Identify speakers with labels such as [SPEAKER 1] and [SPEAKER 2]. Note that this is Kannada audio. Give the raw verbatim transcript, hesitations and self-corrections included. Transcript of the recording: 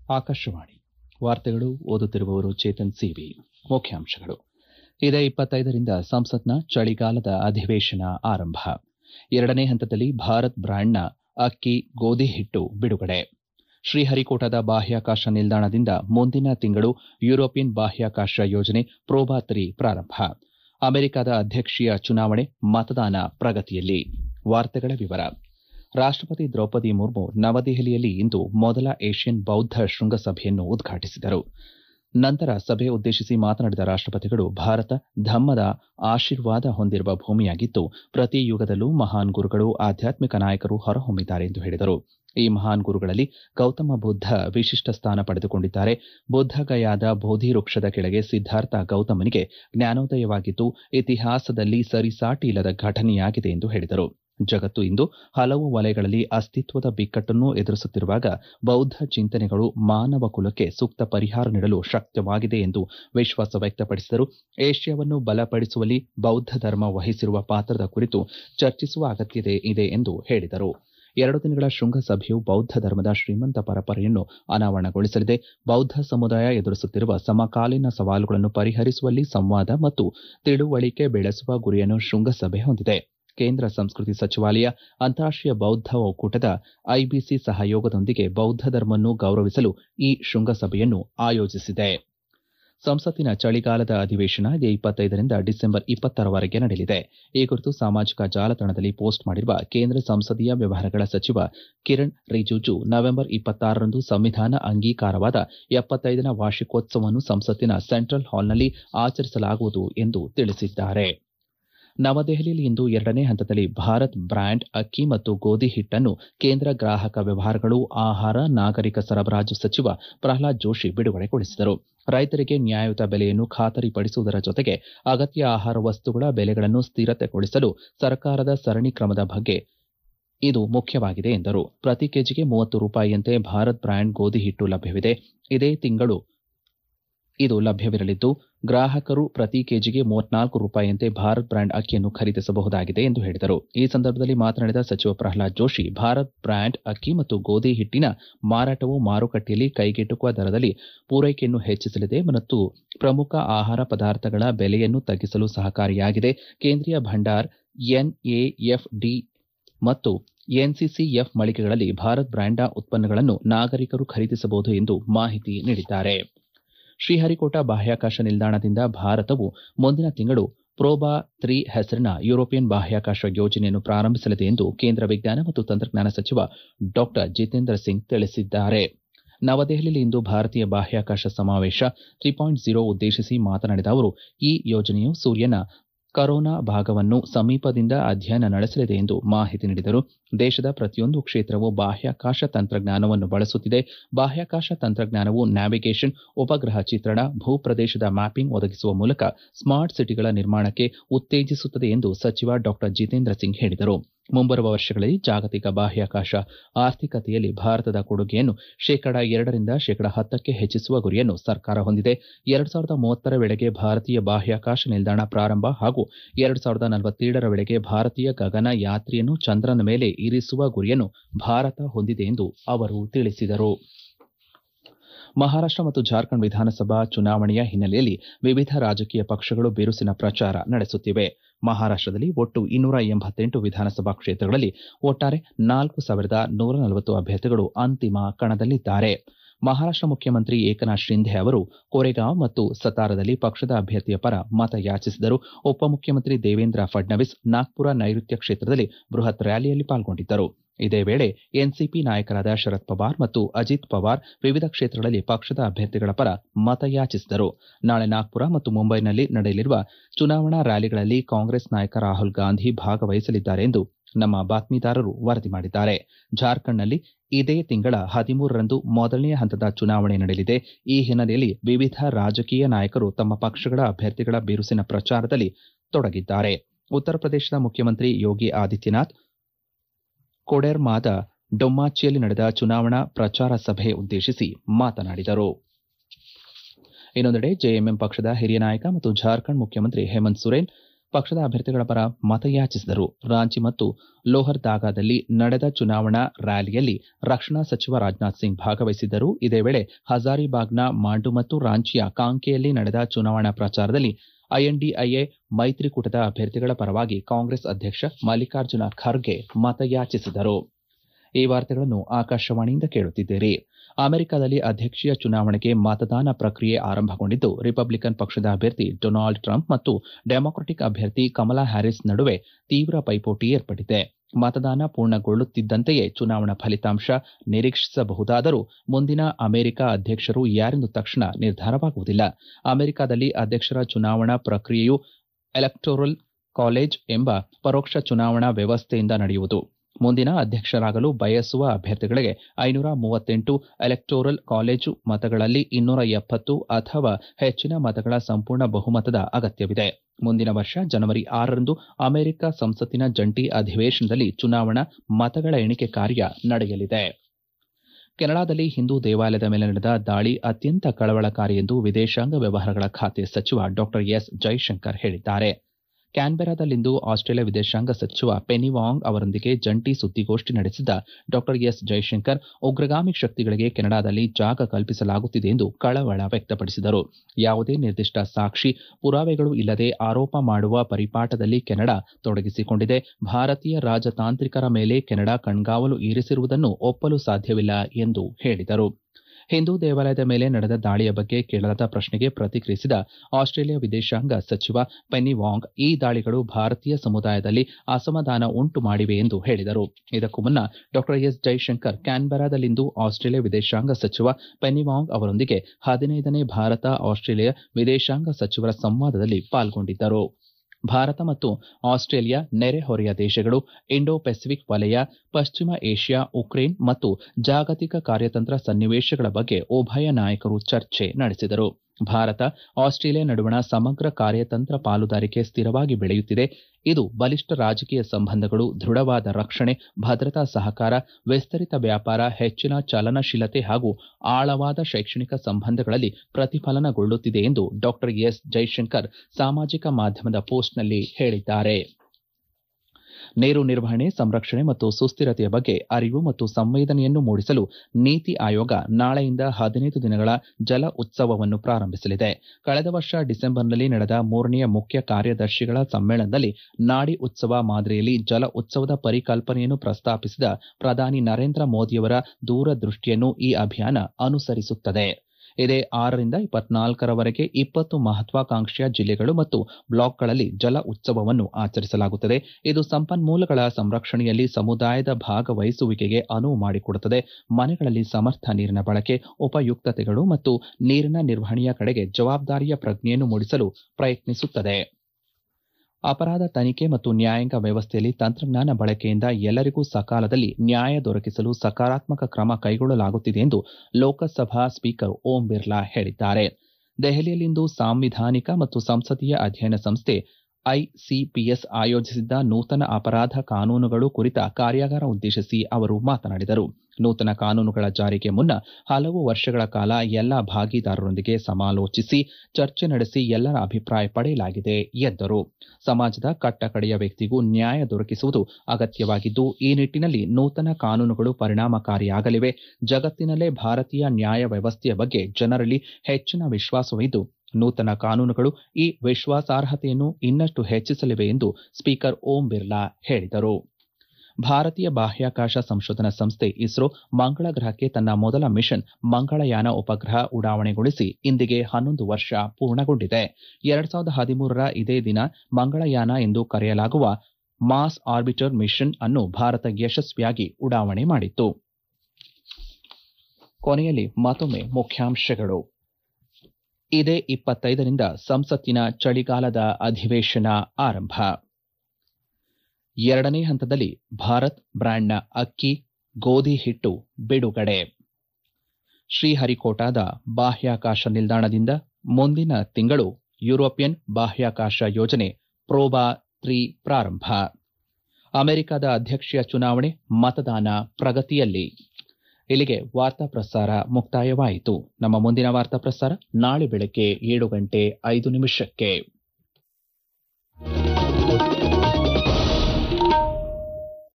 [SPEAKER 1] ಆಕಾಶವಾಣಿ ವಾರ್ತೆಗಳು ಓದುತ್ತಿರುವವರು ಚೇತನ್ ಸಿವಿ. ಮುಖ್ಯಾಂಶಗಳು. ಇದೇ ಇಪ್ಪತ್ತೈದರಿಂದ ಸಂಸತ್ನ ಚಳಿಗಾಲದ ಅಧಿವೇಶನ ಆರಂಭ. ಎರಡನೇ ಹಂತದಲ್ಲಿ ಭಾರತ್ ಬ್ರ್ಯಾಂಡ್ನ ಅಕ್ಕಿ, ಗೋಧಿ ಹಿಟ್ಟು ಬಿಡುಗಡೆ. ಶ್ರೀಹರಿಕೋಟಾದ ಬಾಹ್ಯಾಕಾಶ ನಿಲ್ದಾಣದಿಂದ ಮುಂದಿನ ತಿಂಗಳು ಯುರೋಪಿಯನ್ ಬಾಹ್ಯಾಕಾಶ ಯೋಜನೆ ಪ್ರೋಬಾ ತ್ರೀ ಪ್ರಾರಂಭ. ಅಮೆರಿಕದ ಅಧ್ಯಕ್ಷೀಯ ಚುನಾವಣೆ ಮತದಾನ ಪ್ರಗತಿಯಲ್ಲಿ. ವಾರ್ತೆಗಳ ವಿವರ. ರಾಷ್ಟಪತಿ ದ್ರೌಪದಿ ಮುರ್ಮು ನವದೆಹಲಿಯಲ್ಲಿ ಇಂದು ಮೊದಲ ಏಷ್ಯನ್ ಬೌದ್ಧ ಶೃಂಗಸಭೆಯನ್ನು ಉದ್ಘಾಟಿಸಿದರು. ನಂತರ ಸಭೆ ಉದ್ದೇಶಿಸಿ ಮಾತನಾಡಿದ ರಾಷ್ಟಪತಿಗಳು, ಭಾರತ ಧಮ್ಮದ ಆಶೀರ್ವಾದ ಹೊಂದಿರುವ ಭೂಮಿಯಾಗಿದ್ದು, ಪ್ರತಿ ಯುಗದಲ್ಲೂ ಮಹಾನ್ ಗುರುಗಳು, ಆಧ್ಯಾತ್ಮಿಕ ನಾಯಕರು ಹೊರಹೊಮ್ಮಿದ್ದಾರೆ ಎಂದು ಹೇಳಿದರು. ಈ ಮಹಾನ್ ಗುರುಗಳಲ್ಲಿ ಗೌತಮ ಬುದ್ಧ ವಿಶಿಷ್ಟ ಸ್ಥಾನ ಪಡೆದುಕೊಂಡಿದ್ದಾರೆ. ಬುದ್ಧಗಯಾದ ಬೋಧಿ ವೃಕ್ಷದ ಕೆಳಗೆ ಸಿದ್ದಾರ್ಥ ಗೌತಮನಿಗೆ ಜ್ಞಾನೋದಯವಾಗಿದ್ದು, ಇತಿಹಾಸದಲ್ಲಿ ಸರಿಸಾಟಿ ಇಲ್ಲದ ಘಟನೆಯಾಗಿದೆ ಎಂದು ಹೇಳಿದರು. ಜಗತ್ತು ಇಂದು ಹಲವು ವಲಯಗಳಲ್ಲಿ ಅಸ್ತಿತ್ವದ ಬಿಕ್ಕಟ್ಟನ್ನು ಎದುರಿಸುತ್ತಿರುವಾಗ ಬೌದ್ಧ ಚಿಂತನೆಗಳು ಮಾನವ ಕುಲಕ್ಕೆ ಸೂಕ್ತ ಪರಿಹಾರ ನೀಡಲು ಶಕ್ತವಾಗಿದೆ ಎಂದು ವಿಶ್ವಾಸ ವ್ಯಕ್ತಪಡಿಸಿದರು. ಏಷ್ಯಾವನ್ನು ಬಲಪಡಿಸುವಲ್ಲಿ ಬೌದ್ಧ ಧರ್ಮ ವಹಿಸಿರುವ ಪಾತ್ರದ ಕುರಿತು ಚರ್ಚಿಸುವ ಅಗತ್ಯತೆ ಇದೆ ಎಂದು ಹೇಳಿದರು. ಎರಡು ದಿನಗಳ ಶೃಂಗಸಭೆಯು ಬೌದ್ಧ ಧರ್ಮದ ಶ್ರೀಮಂತ ಪರಂಪರೆಯನ್ನು ಅನಾವರಣಗೊಳಿಸಲಿದೆ. ಬೌದ್ಧ ಸಮುದಾಯ ಎದುರಿಸುತ್ತಿರುವ ಸಮಕಾಲೀನ ಸವಾಲುಗಳನ್ನು ಪರಿಹರಿಸುವಲ್ಲಿ ಸಂವಾದ ಮತ್ತು ತಿಳುವಳಿಕೆ ಬೆಳೆಸುವ ಗುರಿಯನ್ನು ಶೃಂಗಸಭೆ ಹೊಂದಿದೆ. ಕೇಂದ್ರ ಸಂಸ್ಕೃತಿ ಸಚಿವಾಲಯ, ಅಂತಾರಾಷ್ಟೀಯ ಬೌದ್ಧ ಒಕ್ಕೂಟದ ಐಬಿಸಿ ಸಹಯೋಗದೊಂದಿಗೆ ಬೌದ್ಧ ಧರ್ಮವನ್ನು ಗೌರವಿಸಲು ಈ ಶೃಂಗಸಭೆಯನ್ನು ಆಯೋಜಿಸಿದೆ. ಸಂಸತ್ತಿನ ಚಳಿಗಾಲದ ಅಧಿವೇಶನ ಇದೇ ಇಪ್ಪತ್ತೈದರಿಂದ ಡಿಸೆಂಬರ್ ಇಪ್ಪತ್ತರವರೆಗೆ ನಡೆಯಲಿದೆ. ಈ ಕುರಿತು ಸಾಮಾಜಿಕ ಜಾಲತಾಣದಲ್ಲಿ ಪೋಸ್ಟ್ ಮಾಡಿರುವ ಕೇಂದ್ರ ಸಂಸದೀಯ ವ್ಯವಹಾರಗಳ ಸಚಿವ ಕಿರಣ್ ರಿಜಿಜು, ನವೆಂಬರ್ ಇಪ್ಪತ್ತಾರರಂದು ಸಂವಿಧಾನ ಅಂಗೀಕಾರವಾದ ಎಪ್ಪತ್ತೈದನೇ ವಾರ್ಷಿಕೋತ್ಸವವನ್ನು ಸಂಸತ್ತಿನ ಸೆಂಟ್ರಲ್ ಹಾಲ್ನಲ್ಲಿ ಆಚರಿಸಲಾಗುವುದು ಎಂದು ತಿಳಿಸಿದ್ದಾರೆ. ನವದೆಹಲಿಯಲ್ಲಿ ಇಂದು ಎರಡನೇ ಹಂತದಲ್ಲಿ ಭಾರತ್ ಬ್ರ್ಯಾಂಡ್ ಅಕ್ಕಿ ಮತ್ತು ಗೋಧಿ ಹಿಟ್ಟನ್ನು ಕೇಂದ್ರ ಗ್ರಾಹಕ ವ್ಯವಹಾರಗಳು, ಆಹಾರ, ನಾಗರಿಕ ಸರಬರಾಜು ಸಚಿವ ಪ್ರಹ್ಲಾದ್ ಜೋಶಿ ಬಿಡುಗಡೆಗೊಳಿಸಿದರು. ರೈತರಿಗೆ ನ್ಯಾಯಯುತ ಬೆಲೆಯನ್ನು ಖಾತರಿಪಡಿಸುವುದರ ಜೊತೆಗೆ ಅಗತ್ಯ ಆಹಾರ ವಸ್ತುಗಳ ಬೆಲೆಗಳನ್ನು ಸ್ಥಿರತೆಗೊಳಿಸಲು ಸರ್ಕಾರದ ಸರಣಿ ಕ್ರಮದ ಬಗ್ಗೆ ಇದು ಮುಖ್ಯವಾಗಿದೆ ಎಂದರು. ಪ್ರತಿ ಕೆಜಿಗೆ ಮೂವತ್ತು ರೂಪಾಯಿಯಂತೆ ಭಾರತ್ ಬ್ರ್ಯಾಂಡ್ ಗೋಧಿ ಹಿಟ್ಟು ಲಭ್ಯವಿದೆ. ಇದೇ ತಿಂಗಳು ಇದು ಲಭ್ಯವಿರಲಿದ್ದು, ಗ್ರಾಹಕರು ಪ್ರತಿ ಕೆಜಿಗೆ ಮೂವತ್ನಾಲ್ಕು ರೂಪಾಯಿಯಂತೆ ಭಾರತ್ ಬ್ರ್ಯಾಂಡ್ ಅಕ್ಕಿಯನ್ನು ಖರೀದಿಸಬಹುದಾಗಿದೆ ಎಂದು ಹೇಳಿದರು. ಈ ಸಂದರ್ಭದಲ್ಲಿ ಮಾತನಾಡಿದ ಸಚಿವ ಪ್ರಹ್ಲಾದ್ ಜೋಶಿ, ಭಾರತ್ ಬ್ರ್ಯಾಂಡ್ ಅಕ್ಕಿ ಮತ್ತು ಗೋಧಿ ಹಿಟ್ಟಿನ ಮಾರಾಟವು ಮಾರುಕಟ್ಟೆಯಲ್ಲಿ ಕೈಗೆಟುಕುವ ದರದಲ್ಲಿ ಪೂರೈಕೆಯನ್ನು ಹೆಚ್ಚಿಸಲಿದೆ ಮತ್ತು ಪ್ರಮುಖ ಆಹಾರ ಪದಾರ್ಥಗಳ ಬೆಲೆಯನ್ನು ತಗ್ಗಿಸಲು ಸಹಕಾರಿಯಾಗಿದೆ. ಕೇಂದ್ರೀಯ ಭಂಡಾರ್, ಎನ್ಎಎಫ್ಡಿ ಮತ್ತು ಎನ್ಸಿಸಿಎಫ್ ಮಳಿಗೆಗಳಲ್ಲಿ ಭಾರತ್ ಬ್ರ್ಯಾಂಡ್ನ ಉತ್ಪನ್ನಗಳನ್ನು ನಾಗರಿಕರು ಖರೀದಿಸಬಹುದು ಎಂದು ಮಾಹಿತಿ ನೀಡಿದ್ದಾರೆ. ಶ್ರೀಹರಿಕೋಟಾ ಬಾಹ್ಯಾಕಾಶ ನಿಲ್ದಾಣದಿಂದ ಭಾರತವು ಮುಂದಿನ ತಿಂಗಳು ಪ್ರೋಬಾ ತ್ರೀ ಹೆಸರಿನ ಯುರೋಪಿಯನ್ ಬಾಹ್ಯಾಕಾಶ ಯೋಜನೆಯನ್ನು ಪ್ರಾರಂಭಿಸಲಿದೆ ಎಂದು ಕೇಂದ್ರ ವಿಜ್ಞಾನ ಮತ್ತು ತಂತ್ರಜ್ಞಾನ ಸಚಿವ ಡಾ ಜಿತೇಂದ್ರ ಸಿಂಗ್ ತಿಳಿಸಿದ್ದಾರೆ. ನವದೆಹಲಿಯಲ್ಲಿ ಇಂದು ಭಾರತೀಯ ಬಾಹ್ಯಾಕಾಶ ಸಮಾವೇಶ ತ್ರೀ ಪಾಯಿಂಟ್ ಝೀರೋ ಉದ್ದೇಶಿಸಿ ಮಾತನಾಡಿದ ಅವರು, ಈ ಯೋಜನೆಯು ಸೂರ್ಯನ ಕರೋನಾ ಭಾಗವನ್ನು ಸಮೀಪದಿಂದ ಅಧ್ಯಯನ ನಡೆಸಲಿದೆ ಎಂದು ಮಾಹಿತಿ ನೀಡಿದರು. ದೇಶದ ಪ್ರತಿಯೊಂದು ಕ್ಷೇತ್ರವು ಬಾಹ್ಯಾಕಾಶ ತಂತ್ರಜ್ಞಾನವನ್ನು ಬಳಸುತ್ತಿದೆ. ಬಾಹ್ಯಾಕಾಶ ತಂತ್ರಜ್ಞಾನವು ನ್ಯಾವಿಗೇಷನ್, ಉಪಗ್ರಹ ಚಿತ್ರಣ, ಭೂಪ್ರದೇಶದ ಮ್ಯಾಪಿಂಗ್ ಒದಗಿಸುವ ಮೂಲಕ ಸ್ಮಾರ್ಟ್ ಸಿಟಿಗಳ ನಿರ್ಮಾಣಕ್ಕೆ ಉತ್ತೇಜಿಸುತ್ತದೆ ಎಂದು ಸಚಿವ ಡಾ ಜಿತೇಂದ್ರ ಸಿಂಗ್ ಹೇಳಿದರು. ಮುಂಬರುವ ವರ್ಷಗಳಲ್ಲಿ ಜಾಗತಿಕ ಬಾಹ್ಯಾಕಾಶ ಆರ್ಥಿಕತೆಯಲ್ಲಿ ಭಾರತದ ಕೊಡುಗೆಯನ್ನು ಶೇಕಡ ಎರಡರಿಂದ ಶೇಕಡ ಹತ್ತಕ್ಕೆ ಹೆಚ್ಚಿಸುವ ಗುರಿಯನ್ನು ಸರ್ಕಾರ ಹೊಂದಿದೆ. ಎರಡು ಸಾವಿರದ ಮೂವತ್ತರ ವೇಳೆಗೆ ಭಾರತೀಯ ಬಾಹ್ಯಾಕಾಶ ನಿಲ್ದಾಣ ಪ್ರಾರಂಭ ಹಾಗೂ ಎರಡು ಸಾವಿರದ ನಲವತ್ತೇಳರ ವೇಳೆಗೆ ಭಾರತೀಯ ಗಗನ ಯಾತ್ರಿಯನ್ನು ಚಂದ್ರನ ಮೇಲೆ ಇರಿಸುವ ಗುರಿಯನ್ನು ಭಾರತ ಹೊಂದಿದೆ ಎಂದು ಅವರು ತಿಳಿಸಿದರು. ಮಹಾರಾಷ್ಟ ಮತ್ತು ಜಾರ್ಖಂಡ್ ವಿಧಾನಸಭಾ ಚುನಾವಣೆಯ ಹಿನ್ನೆಲೆಯಲ್ಲಿ ವಿವಿಧ ರಾಜಕೀಯ ಪಕ್ಷಗಳು ಬಿರುಸಿನ ಪ್ರಚಾರ ನಡೆಸುತ್ತಿವೆ. ಮಹಾರಾಷ್ಟದಲ್ಲಿ ಒಟ್ಟು ಇನ್ನೂರ ಎಂಬತ್ತೆಂಟು ವಿಧಾನಸಭಾ ಕ್ಷೇತ್ರಗಳಲ್ಲಿ ಒಟ್ಟಾರೆ ನಾಲ್ಕು ಸಾವಿರದ ನೂರ ನಲವತ್ತು ಅಭ್ಯರ್ಥಿಗಳು ಅಂತಿಮ ಕಣದಲ್ಲಿದ್ದಾರೆ. ಮಹಾರಾಷ್ಟ ಮುಖ್ಯಮಂತ್ರಿ ಏಕನಾಥ್ ಶಿಂಧೆ ಅವರು ಕೋರೆಗಾಂವ್ ಮತ್ತು ಸತಾರಾದಲ್ಲಿ ಪಕ್ಷದ ಅಭ್ಯರ್ಥಿಯ ಪರ ಮತ ಯಾಚಿಸಿದರು. ಉಪಮುಖ್ಯಮಂತ್ರಿ ದೇವೇಂದ್ರ ಫಡ್ನವೀಸ್ ನಾಗ್ಪುರ ನೈಋತ್ಯ ಕ್ಷೇತ್ರದಲ್ಲಿ ಬೃಹತ್ ರ್ಯಾಲಿಯಲ್ಲಿ ಪಾಲ್ಗೊಂಡಿದ್ದರು. ಇದೇ ವೇಳೆ ಎನ್ಸಿಪಿ ನಾಯಕರಾದ ಶರದ್ ಪವಾರ್ ಮತ್ತು ಅಜಿತ್ ಪವಾರ್ ವಿವಿಧ ಕ್ಷೇತ್ರಗಳಲ್ಲಿ ಪಕ್ಷದ ಅಭ್ಯರ್ಥಿಗಳ ಪರ ಮತ ಯಾಚಿಸಿದರು. ನಾಳೆ ನಾಗ್ಪುರ ಮತ್ತು ಮುಂಬೈನಲ್ಲಿ ನಡೆಯಲಿರುವ ಚುನಾವಣಾ ರ್ಯಾಲಿಗಳಲ್ಲಿ ಕಾಂಗ್ರೆಸ್ ನಾಯಕ ರಾಹುಲ್ ಗಾಂಧಿ ಭಾಗವಹಿಸಲಿದ್ದಾರೆ ಎಂದು ನಮ್ಮ ಬಾತ್ಮೀದಾರರು ವರದಿ ಮಾಡಿದ್ದಾರೆ. ಜಾರ್ಖಂಡ್ನಲ್ಲಿ ಇದೇ ತಿಂಗಳ ಹದಿಮೂರರಂದು ಮೊದಲನೆಯ ಹಂತದ ಚುನಾವಣೆ ನಡೆಯಲಿದೆ. ಈ ಹಿನ್ನೆಲೆಯಲ್ಲಿ ವಿವಿಧ ರಾಜಕೀಯ ನಾಯಕರು ತಮ್ಮ ಪಕ್ಷಗಳ ಅಭ್ಯರ್ಥಿಗಳ ಬಿರುಸಿನ ಪ್ರಚಾರದಲ್ಲಿ ತೊಡಗಿದ್ದಾರೆ. ಉತ್ತರ ಪ್ರದೇಶದ ಮುಖ್ಯಮಂತ್ರಿ ಯೋಗಿ ಆದಿತ್ಯನಾಥ್ ಕೊಡೆರ್ಮಾದ ಡೊಮ್ಮಾಚಿಯಲ್ಲಿ ನಡೆದ ಚುನಾವಣಾ ಪ್ರಚಾರ ಸಭೆ ಉದ್ದೇಶಿಸಿ ಮಾತನಾಡಿದರು. ಇನ್ನೊಂದೆಡೆ ಜೆಎಂಎಂ ಪಕ್ಷದ ಹಿರಿಯ ನಾಯಕ ಮತ್ತು ಜಾರ್ಖಂಡ್ ಮುಖ್ಯಮಂತ್ರಿ ಹೇಮಂತ್ ಸೊರೇನ್ ಪಕ್ಷದ ಅಭ್ಯರ್ಥಿಗಳ ಪರ ಮತಯಾಚಿಸಿದರು. ರಾಂಚಿ ಮತ್ತು ಲೋಹರ್ದಾಗಾದಲ್ಲಿ ನಡೆದ ಚುನಾವಣಾ ರ್ಯಾಲಿಯಲ್ಲಿ ರಕ್ಷಣಾ ಸಚಿವ ರಾಜನಾಥ್ ಸಿಂಗ್ ಭಾಗವಹಿಸಿದ್ದರು. ಇದೇ ವೇಳೆ ಹಜಾರಿಬಾಗ್ನ ಮಾಂಡು ಮತ್ತು ರಾಂಚಿಯ ಕಾಂಕೆಯಲ್ಲಿ ನಡೆದ ಚುನಾವಣಾ ಪ್ರಚಾರದಲ್ಲಿ ಐಎನ್ಡಿಎ ಮೈತ್ರಿಕೂಟದ ಅಭ್ಯರ್ಥಿಗಳ ಪರವಾಗಿ ಕಾಂಗ್ರೆಸ್ ಅಧ್ಯಕ್ಷ ಮಲ್ಲಿಕಾರ್ಜುನ ಖರ್ಗೆ ಮತಯಾಚಿಸಿದರು. ಈ ವಾರ್ತೆಗಳನ್ನು ಆಕಾಶವಾಣಿಯಿಂದ ಕೇಳುತ್ತಿದ್ದೀರಿ. ಅಮೆರಿಕದಲ್ಲಿ ಅಧ್ಯಕ್ಷೀಯ ಚುನಾವಣೆಗೆ ಮತದಾನ ಪ್ರಕ್ರಿಯೆ ಆರಂಭಗೊಂಡಿದ್ದು, ರಿಪಬ್ಲಿಕನ್ ಪಕ್ಷದ ಅಭ್ಯರ್ಥಿ ಡೊನಾಲ್ಡ್ ಟ್ರಂಪ್ ಮತ್ತು ಡೆಮಾಕ್ರಟಿಕ್ ಅಭ್ಯರ್ಥಿ ಕಮಲಾ ಹ್ಯಾರಿಸ್ ನಡುವೆ ತೀವ್ರ ಪೈಪೋಟಿ ಏರ್ಪಟ್ಟಿದೆ. ಮತದಾನ ಪೂರ್ಣಗೊಳ್ಳುತ್ತಿದ್ದಂತೆಯೇ ಚುನಾವಣಾ ಫಲಿತಾಂಶ ನಿರೀಕ್ಷಿಸಬಹುದಾದರೂ ಮುಂದಿನ ಅಮೆರಿಕ ಅಧ್ಯಕ್ಷರು ಯಾರೆಂದು ತಕ್ಷಣ ನಿರ್ಧಾರವಾಗುವುದಿಲ್ಲ. ಅಮೆರಿಕದಲ್ಲಿ ಅಧ್ಯಕ್ಷರ ಚುನಾವಣಾ ಪ್ರಕ್ರಿಯೆಯು ಎಲೆಕ್ಟೋರಲ್ ಕಾಲೇಜ್ ಎಂಬ ಪರೋಕ್ಷ ಚುನಾವಣಾ ವ್ಯವಸ್ಥೆಯಿಂದ ನಡೆಯುವುದು. ಮುಂದಿನ ಅಧ್ಯಕ್ಷರಾಗಲು ಬಯಸುವ ಅಭ್ಯರ್ಥಿಗಳಿಗೆ ಐನೂರ ಮೂವತ್ತೆಂಟು ಎಲೆಕ್ಟೋರಲ್ ಕಾಲೇಜು ಮತಗಳಲ್ಲಿ ಇನ್ನೂರ ಎಪ್ಪತ್ತು ಅಥವಾ ಹೆಚ್ಚಿನ ಮತಗಳ ಸಂಪೂರ್ಣ ಬಹುಮತದ ಅಗತ್ಯವಿದೆ. ಮುಂದಿನ ವರ್ಷ ಜನವರಿ ಆರರಂದು ಅಮೆರಿಕ ಸಂಸತ್ತಿನ ಜಂಟಿ ಅಧಿವೇಶನದಲ್ಲಿ ಚುನಾವಣಾ ಮತಗಳ ಎಣಿಕೆ ಕಾರ್ಯ ನಡೆಯಲಿದೆ. ಕೆನಡಾದಲ್ಲಿ ಹಿಂದೂ ದೇವಾಲಯದ ಮೇಲೆ ನಡೆದ ದಾಳಿ ಅತ್ಯಂತ ಕಳವಳಕಾರಿ ಎಂದು ವಿದೇಶಾಂಗ ವ್ಯವಹಾರಗಳ ಖಾತೆ ಸಚಿವ ಡಾ ಎಸ್ ಜೈಶಂಕರ್ ಹೇಳಿದ್ದಾರೆ. ಕ್ಯಾನ್ಬೆರಾದಲ್ಲಿಂದು ಆಸ್ಟ್ರೇಲಿಯಾ ವಿದೇಶಾಂಗ ಸಚಿವ ಪೆನಿ ವಾಂಗ್ ಅವರೊಂದಿಗೆ ಜಂಟಿ ಸುದ್ದಿಗೋಷ್ಠಿ ನಡೆಸಿದ ಡಾ ಎಸ್ ಜೈಶಂಕರ್ ಉಗ್ರಗಾಮಿ ಶಕ್ತಿಗಳಿಗೆ ಕೆನಡಾದಲ್ಲಿ ಜಾಗ ಕಲ್ಪಿಸಲಾಗುತ್ತಿದೆ ಎಂದು ಕಳವಳ ವ್ಯಕ್ತಪಡಿಸಿದರು. ಯಾವುದೇ ನಿರ್ದಿಷ್ಟ ಸಾಕ್ಷಿ ಪುರಾವೆಗಳು ಇಲ್ಲದೆ ಆರೋಪ ಮಾಡುವ ಪರಿಪಾಠದಲ್ಲಿ ಕೆನಡಾ ತೊಡಗಿಸಿಕೊಂಡಿದೆ. ಭಾರತೀಯ ರಾಜತಾಂತ್ರಿಕರ ಮೇಲೆ ಕೆನಡಾ ಕಣ್ಗಾವಲು ಇರಿಸಿರುವುದನ್ನು ಒಪ್ಪಲು ಸಾಧ್ಯವಿಲ್ಲ ಎಂದು ಹೇಳಿದರು. ಹಿಂದೂ ದೇವಾಲಯದ ಮೇಲೆ ನಡೆದ ದಾಳಿಯ ಬಗ್ಗೆ ಕೇಳಲಾದ ಪ್ರಶ್ನೆಗೆ ಪ್ರತಿಕ್ರಿಯಿಸಿದ ಆಸ್ಟ್ರೇಲಿಯಾ ವಿದೇಶಾಂಗ ಸಚಿವ ಪೆನಿ ವಾಂಗ್, ಈ ದಾಳಿಗಳು ಭಾರತೀಯ ಸಮುದಾಯದಲ್ಲಿ ಅಸಮಾಧಾನ ಉಂಟು ಮಾಡಿವೆ ಎಂದು ಹೇಳಿದರು. ಇದಕ್ಕೂ ಮುನ್ನ ಡಾ ಎಸ್ ಜೈಶಂಕರ್ ಕ್ಯಾನ್ಬೆರಾದಲ್ಲಿಂದು ಆಸ್ಟ್ರೇಲಿಯಾ ವಿದೇಶಾಂಗ ಸಚಿವ ಪೆನಿ ವಾಂಗ್ ಅವರೊಂದಿಗೆ ಹದಿನೈದನೇ ಭಾರತ ಆಸ್ಟ್ರೇಲಿಯಾ ವಿದೇಶಾಂಗ ಸಚಿವರ ಸಂವಾದದಲ್ಲಿ ಪಾಲ್ಗೊಂಡಿದ್ದರು. ಭಾರತ ಮತ್ತು ಆಸ್ಟ್ರೇಲಿಯಾ ನೆರೆಹೊರೆಯ ದೇಶಗಳು, ಇಂಡೋ ಪೆಸಿಫಿಕ್ ವಲಯ, ಪಶ್ಚಿಮ ಏಷ್ಯಾ, ಉಕ್ರೇನ್ ಮತ್ತು ಜಾಗತಿಕ ಕಾರ್ಯತಂತ್ರ ಸನ್ನಿವೇಶಗಳ ಬಗ್ಗೆ ಉಭಯ ನಾಯಕರು ಚರ್ಚೆ ನಡೆಸಿದರು. ಭಾರತ ಆಸ್ಟ್ರೇಲಿಯಾ ನಡುವಣ ಸಮಗ್ರ ಕಾರ್ಯತಂತ್ರ ಪಾಲುದಾರಿಕೆ ಸ್ಥಿರವಾಗಿ ಬೆಳೆಯುತ್ತಿದೆ. ಇದು ಬಲಿಷ್ಠ ರಾಜಕೀಯ ಸಂಬಂಧಗಳು, ದೃಢವಾದ ರಕ್ಷಣೆ, ಭದ್ರತಾ ಸಹಕಾರ, ವಿಸ್ತರಿತ ವ್ಯಾಪಾರ, ಹೆಚ್ಚಿನ ಚಲನಶೀಲತೆ ಹಾಗೂ ಆಳವಾದ ಶೈಕ್ಷಣಿಕ ಸಂಬಂಧಗಳಲ್ಲಿ ಪ್ರತಿಫಲನಗೊಳ್ಳುತ್ತಿದೆ ಎಂದು ಡಾ ಎಸ್ ಜೈಶಂಕರ್ ಸಾಮಾಜಿಕ ಮಾಧ್ಯಮದ ಪೋಸ್ಟ್ನಲ್ಲಿ ಹೇಳಿದ್ದಾರೆ. ನೀರು ನಿರ್ವಹಣೆ, ಸಂರಕ್ಷಣೆ ಮತ್ತು ಸುಸ್ಥಿರತೆಯ ಬಗ್ಗೆ ಅರಿವು ಮತ್ತು ಸಂವೇದನೆಯನ್ನು ಮೂಡಿಸಲು ನೀತಿ ಆಯೋಗ ನಾಳೆಯಿಂದ ಹದಿನೈದು ದಿನಗಳ ಜಲ ಉತ್ಸವವನ್ನು ಪ್ರಾರಂಭಿಸಲಿದೆ. ಕಳೆದ ವರ್ಷ ಡಿಸೆಂಬರ್ನಲ್ಲಿ ನಡೆದ ಮೂರನೆಯ ಮುಖ್ಯ ಕಾರ್ಯದರ್ಶಿಗಳ ಸಮ್ಮೇಳನದಲ್ಲಿ ನಾಡಿ ಉತ್ಸವ ಮಾದರಿಯಲ್ಲಿ ಜಲ ಉತ್ಸವದ ಪರಿಕಲ್ಪನೆಯನ್ನು ಪ್ರಸ್ತಾಪಿಸಿದ ಪ್ರಧಾನಿ ನರೇಂದ್ರ ಮೋದಿಯವರ ದೂರದೃಷ್ಟಿಯನ್ನು ಈ ಅಭಿಯಾನ ಅನುಸರಿಸುತ್ತದೆ. ಇದೇ ಆರರಿಂದ ಇಪ್ಪತ್ನಾಲ್ಕರವರೆಗೆ ಇಪ್ಪತ್ತು ಮಹತ್ವಾಕಾಂಕ್ಷೆಯ ಜಿಲ್ಲೆಗಳು ಮತ್ತು ಬ್ಲಾಕ್ಗಳಲ್ಲಿ ಜಲ ಉತ್ಸವವನ್ನು ಆಚರಿಸಲಾಗುತ್ತದೆ. ಇದು ಸಂಪನ್ಮೂಲಗಳ ಸಂರಕ್ಷಣೆಯಲ್ಲಿ ಸಮುದಾಯದ ಭಾಗವಹಿಸುವಿಕೆಗೆ ಅನುವು ಮಾಡಿಕೊಡುತ್ತದೆ, ಮನೆಗಳಲ್ಲಿ ಸಮರ್ಥ ನೀರಿನ ಬಳಕೆ, ಉಪಯುಕ್ತತೆಗಳು ಮತ್ತು ನೀರಿನ ನಿರ್ವಹಣೆಯ ಕಡೆಗೆ ಜವಾಬ್ದಾರಿಯ ಪ್ರಜ್ಞೆಯನ್ನು ಮೂಡಿಸಲು ಪ್ರಯತ್ನಿಸುತ್ತದೆ. ಅಪರಾಧ ತನಿಖೆ ಮತ್ತು ನ್ಯಾಯಾಂಗ ವ್ಯವಸ್ಥೆಯಲ್ಲಿ ತಂತ್ರಜ್ಞಾನ ಬಳಕೆಯಿಂದ ಎಲ್ಲರಿಗೂ ಸಕಾಲದಲ್ಲಿ ನ್ಯಾಯ ದೊರಕಿಸಲು ಸಕಾರಾತ್ಮಕ ಕ್ರಮ ಕೈಗೊಳ್ಳಲಾಗುತ್ತಿದೆ ಎಂದು ಲೋಕಸಭಾ ಸ್ಪೀಕರ್ ಓಂ ಬಿರ್ಲಾ ಹೇಳಿದ್ದಾರೆ. ದೆಹಲಿಯಲ್ಲಿಂದು ಸಾಂವಿಧಾನಿಕ ಮತ್ತು ಸಂಸದೀಯ ಅಧ್ಯಯನ ಸಂಸ್ಥೆ ಐಸಿಪಿಎಸ್ ಆಯೋಜಿಸಿದ್ದ ನೂತನ ಅಪರಾಧ ಕಾನೂನುಗಳು ಕುರಿತ ಕಾರ್ಯಾಗಾರ ಉದ್ದೇಶಿಸಿ ಅವರು ಮಾತನಾಡಿದರು. ನೂತನ ಕಾನೂನುಗಳ ಜಾರಿಗೆ ಮುನ್ನ ಹಲವು ವರ್ಷಗಳ ಕಾಲ ಎಲ್ಲ ಭಾಗಿದಾರರೊಂದಿಗೆ ಸಮಾಲೋಚಿಸಿ ಚರ್ಚೆ ನಡೆಸಿ ಎಲ್ಲರ ಅಭಿಪ್ರಾಯ ಪಡೆಯಲಾಗಿದೆ ಎಂದರು. ಸಮಾಜದ ಕಟ್ಟಕಡೆಯ ವ್ಯಕ್ತಿಗೂ ನ್ಯಾಯ ದೊರಕಿಸುವುದು ಅಗತ್ಯವಾಗಿದ್ದು, ಈ ನಿಟ್ಟಿನಲ್ಲಿ ನೂತನ ಕಾನೂನುಗಳು ಪರಿಣಾಮಕಾರಿಯಾಗಲಿವೆ. ಜಗತ್ತಿನಲ್ಲೇ ಭಾರತೀಯ ನ್ಯಾಯ ವ್ಯವಸ್ಥೆಯ ಬಗ್ಗೆ ಜನರಲ್ಲಿ ಹೆಚ್ಚಿನ ವಿಶ್ವಾಸವಿದ್ದು, ನೂತನ ಕಾನೂನುಗಳು ಈ ವಿಶ್ವಾಸಾರ್ಹತೆಯನ್ನು ಇನ್ನಷ್ಟು ಹೆಚ್ಚಿಸಲಿವೆ ಎಂದು ಸ್ಪೀಕರ್ ಓಂ ಬಿರ್ಲಾ ಹೇಳಿದರು. ಭಾರತೀಯ ಬಾಹ್ಯಾಕಾಶ ಸಂಶೋಧನಾ ಸಂಸ್ಥೆ ಇಸ್ರೋ ಮಂಗಳ ಗ್ರಹಕ್ಕೆ ತನ್ನ ಮೊದಲ ಮಿಷನ್ ಮಂಗಳಯಾನ ಉಪಗ್ರಹ ಉಡಾವಣೆಗೊಳಿಸಿ ಇಂದಿಗೆ ಹನ್ನೊಂದು ವರ್ಷ ಪೂರ್ಣಗೊಂಡಿದೆ. ಎರಡ್ ಸಾವಿರದ ಹದಿಮೂರರ ಇದೇ ದಿನ ಮಂಗಳಯಾನ ಎಂದು ಕರೆಯಲಾಗುವ ಮಾಸ್ ಆರ್ಬಿಟರ್ ಮಿಷನ್ ಅನ್ನು ಭಾರತ ಯಶಸ್ವಿಯಾಗಿ ಉಡಾವಣೆ ಮಾಡಿತ್ತು. ಕೊನೆಯಲ್ಲಿ ಮತ್ತೊಮ್ಮೆ ಮುಖ್ಯಾಂಶಗಳು. ಇದೇ ಇಪ್ಪತ್ತೈದರಿಂದ ಸಂಸತ್ತಿನ ಚಳಿಗಾಲದ ಅಧಿವೇಶನ ಆರಂಭ. ಎರಡನೇ ಹಂತದಲ್ಲಿ ಭಾರತ್ ಬ್ರ್ಯಾಂಡ್ನ ಅಕ್ಕಿ, ಗೋಧಿ ಹಿಟ್ಟು ಬಿಡುಗಡೆ. ಶ್ರೀಹರಿಕೋಟಾದ ಬಾಹ್ಯಾಕಾಶ ನಿಲ್ದಾಣದಿಂದ ಮುಂದಿನ ತಿಂಗಳು ಯುರೋಪಿಯನ್ ಬಾಹ್ಯಾಕಾಶ ಯೋಜನೆ ಪ್ರೋಬಾ ತ್ರೀ ಪ್ರಾರಂಭ. ಅಮೆರಿಕದ ಅಧ್ಯಕ್ಷೀಯ ಚುನಾವಣೆ ಮತದಾನ ಪ್ರಗತಿಯಲ್ಲಿ. ಇಲ್ಲಿಗೆ ವಾರ್ತಾ ಪ್ರಸಾರ ಮುಕ್ತಾಯವಾಯಿತು. ನಮ್ಮ ಮುಂದಿನ ವಾರ್ತಾ ಪ್ರಸಾರ ನಾಳೆ ಬೆಳಗ್ಗೆ ಏಳು ಗಂಟೆ ಐದು ನಿಮಿಷಕ್ಕೆ.